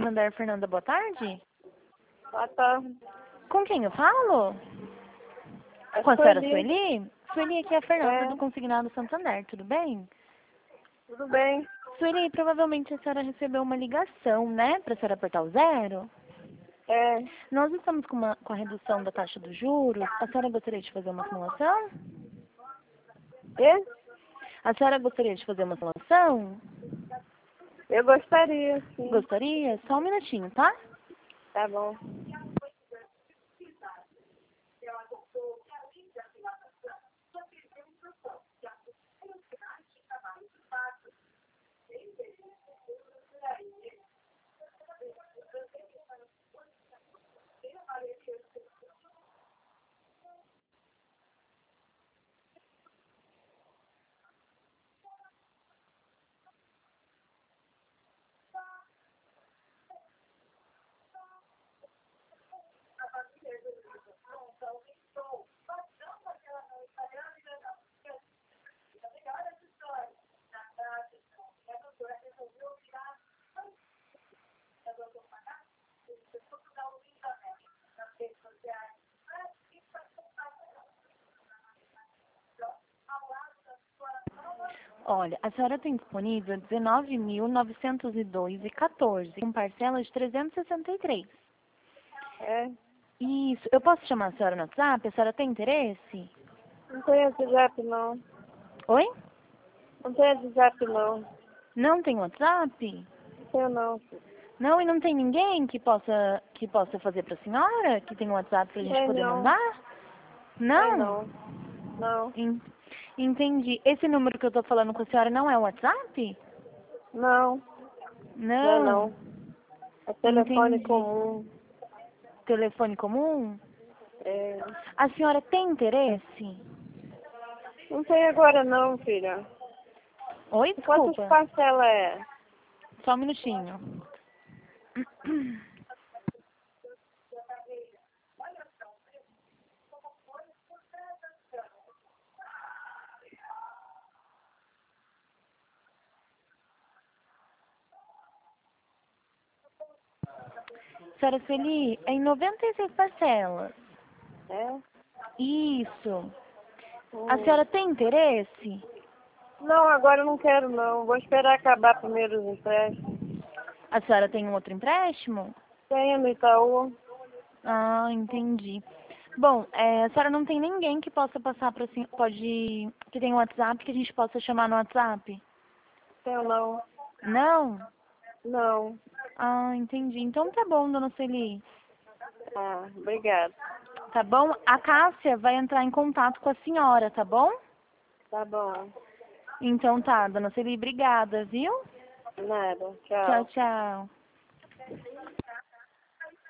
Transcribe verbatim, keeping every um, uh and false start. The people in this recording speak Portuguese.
Santander, Fernanda, boa tarde. Boa tarde. Com quem eu falo? É Com a senhora Sueli. Sueli? Sueli, aqui é a Fernanda É. do Consignado Santander, tudo bem? Tudo bem? Sueli, provavelmente a senhora recebeu uma ligação, né, para a senhora apertar o zero. É. Nós estamos com, uma, com a redução da taxa dos juros. A senhora gostaria de fazer uma simulação? E? A senhora gostaria de fazer uma simulação? Eu gostaria, sim. Gostaria? Só um minutinho, tá? Tá bom. Olha, a senhora tem disponível dezenove mil novecentos e dois e quatorze, com parcela de trezentos e sessenta e três. É. Isso. Eu posso chamar a senhora no WhatsApp? A senhora tem interesse? Não tem WhatsApp, não. Oi? Não tem WhatsApp, não. Não tem WhatsApp? Não tenho, não. Não, e não tem ninguém que possa, que possa fazer pra senhora? Que tem um WhatsApp pra Não gente tem, poder não. mandar? Não tem, Não? não. Não. En- Entendi. Esse número que eu tô falando com a senhora não é o WhatsApp? Não. Não é, Não. não. É telefone Entendi. comum. Telefone comum? É. A senhora tem interesse? Não tem agora, não, filha. Oi, Quantas desculpa. parcelas é? Só um minutinho. Senhora Sueli, é em noventa e seis parcelas. É? Isso. A Hum. senhora tem interesse? Não, agora eu não quero, não. Vou esperar acabar primeiro os empréstimos. A senhora tem um outro empréstimo? Tenho no Itaú. Ah, entendi. Bom, é, a senhora não tem ninguém que possa passar para assim, pode, que tem um WhatsApp que a gente possa chamar no WhatsApp? Tenho, não. Não? Não. Ah, entendi. Então tá bom, dona Sueli. Ah, obrigada. Tá bom? A Cássia vai entrar em contato com a senhora, tá bom? Tá bom. Então tá, dona Sueli, obrigada, viu? Nada. Tchau, Tchau. tchau.